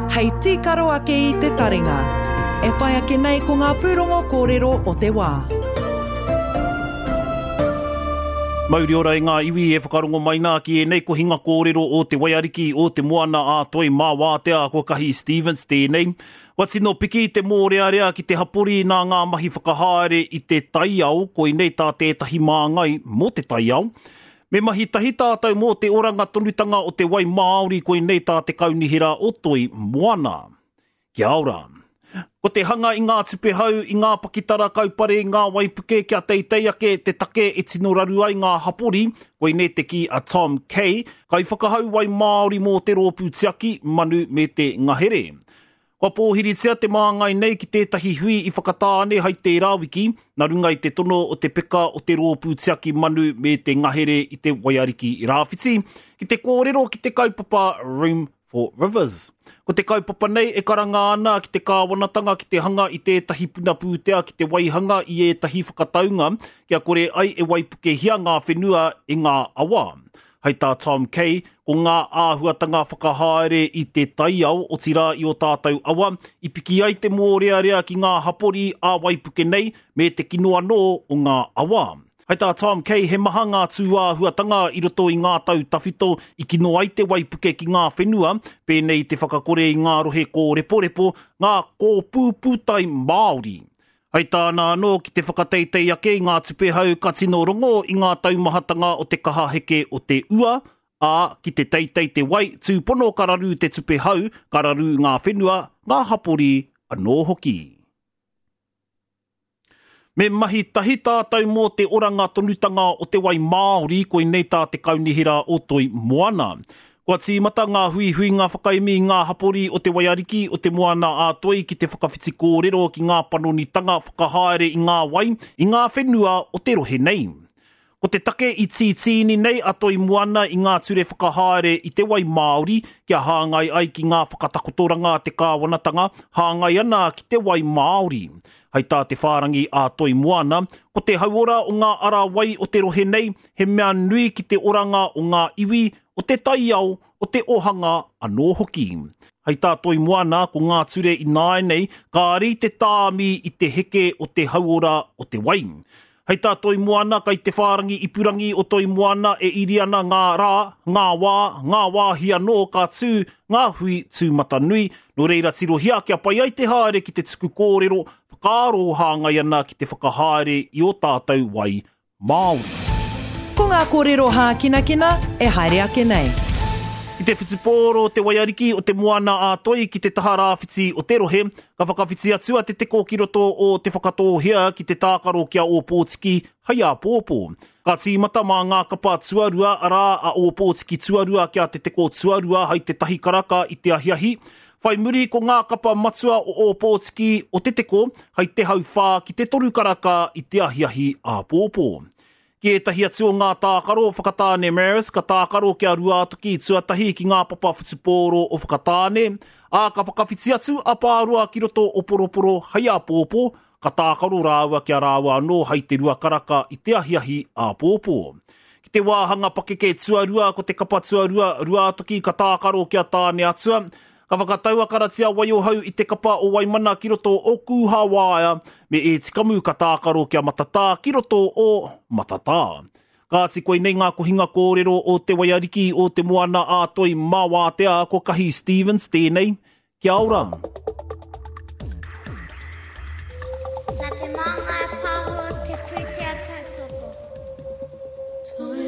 Hei tīkaro ake i te taringa. E whai ake nei ko ngā pūrongo kōrero o te wā. Mauri ora i ngā iwi e whakarongo mai nā ki e nei ko hinga kōrero o te waiariki o te moana a toi mā wātea ko kahi Stevens tēnei. Watino piki te mōrearea ki te hapori nā ngā mahi whakahaere i te taiao, ko i nei tā tētahi māngai mō te taiao. Me mahi tahi tātou mō te oranga tonutanga o te wai Māori, ko i nei tā te kaunihira o toi moana. Kia ora. Ko te hanga i ngā tupe hau, i ngā pakitara kaupare, i ngā waipuke kia teitei ake te take e tino raru ai ngā hapori, ko i nei te ki a Tom Kay, kai whakahau wai Māori mō te rōpū tiaki, manu me te ngahere. Kua pōhiritia te māngai nei ki tētahi hui i whakatāne hai te rāwiki, nā runga i te tono o te peka o te rōpū tiaki manu me te ngahere i te waiariki i rāwhiti, ki te kōrero ki te kaupapa Room for Rivers. Ko te kaupapa nei e karanga ana ki te kāwanatanga ki te hanga i tētahi puna pūtea ki te waihanga i ētahi whakataunga, kia kore ai e waipuke hia ngā whenua e ngā awa. Hei tā Tom Kay, ko ngā āhuatanga whakahaere i te taiao o tira i o tātou awa, i piki ai te mōrearea ki ngā hapori a waipuke nei me te kinoa no o ngā awa. Hei tā Tom Kay, he maha ngā tū āhuatanga i roto i ngā tau tawhito i kino ai te waipuke ki ngā whenua, pēnei te whakakore i ngā rohe ko repo, ngā kōpūpūtai Māori. Hei tāna anō ki te whakateitei ake i ngā tupe hau ka tino rongo i ngā taumahatanga o te kaha heke o te ua, a ki te teitei te wai, tūpono kararu te tupe hau, kararu ngā whenua, ngā hapori anō hoki. Me mahi tahi tātou mō te oranga tonutanga o te wai Māori, ko i nei tā te kaunihira o toi moana. Kua tīmata ngā hui ngā whakaimi ngā hapori o te waiariki o te moana a toi ki te whakawhiti kōrero ki ngā panonitanga whakahaere i ngā wai, i ngā whenua o te rohe nei. Ko te take i tītini nei a toi moana i ngā ture whakahaere i te wai Māori, kia hāngai ai ki ngā whakatakotoranga te kāwanatanga, hāngai ana ki te wai Māori. Hei tā te whārangi a toi moana, ko te hauora o ngā ara wai o te rohe nei, he mea nui ki te oranga o ngā iwi, o te taiao, o te ohanga anō hoki. Hei tā toi moana, ko ngā ture i nāi nei, ka ri te tāmi i te heke o te hauora o te wai. Hei tā toi moana, kai te whārangi i purangi o toi moana e iri ana ngā rā, ngā wāhi anō ka tū, ngā hui tūmata nui, no reira tirohia kia pai ai te haere ki te tuku kōrero, whakaaro hāngai ana ki te whakahaere i o tātou wai Māori. Ko ngā kōrero hākinakina e haere ake nei. I te whitipōro te waiariki o te moana a toi ki te taha rāwhiti o te rohe, ka whakawhiti atua te teko ki roto o te whakatōhea ki te tākaro kia o Pōtiki, hai a pōpō. Ka tīmata mā ngā kapa tuarua arā a o Pōtiki tuarua kia te teko tuarua hai te tahi karaka i te ahiahi. Whai muri ko ngā kapa matua o Pōtiki o te teko, hai te hau whā ki te toru karaka i te ahiahi a pōpō. Ki e tahi atu o ngā tākaro o whakatāne Maris, ka tākaro kia ruātoki tuatahi ki ngā papa whutupōro o whakatāne, a ka whakawhiti atu a pārua ki roto o poroporo hai a pōpō, ka tākaro rāua kia rāua anō hai te rua karaka i te ahiahi a pōpō. Ki te wāhanga pakeke tuarua ko te kapa tuarua ruātoki ka tākaro kia tāne atua, ka whakataua karatia waiohau i te kapa o Waimana ki roto o Kuhawaia, me e tikamu ka tākaro kia matatā ki roto o matatā. Kāti koe nei ngā kohinga kōrero o te waiariki o te moana a toi mā wātea ko kahi Stevens tēnei. Kia ora. Nā te māngai pāho te pūtea tautoko.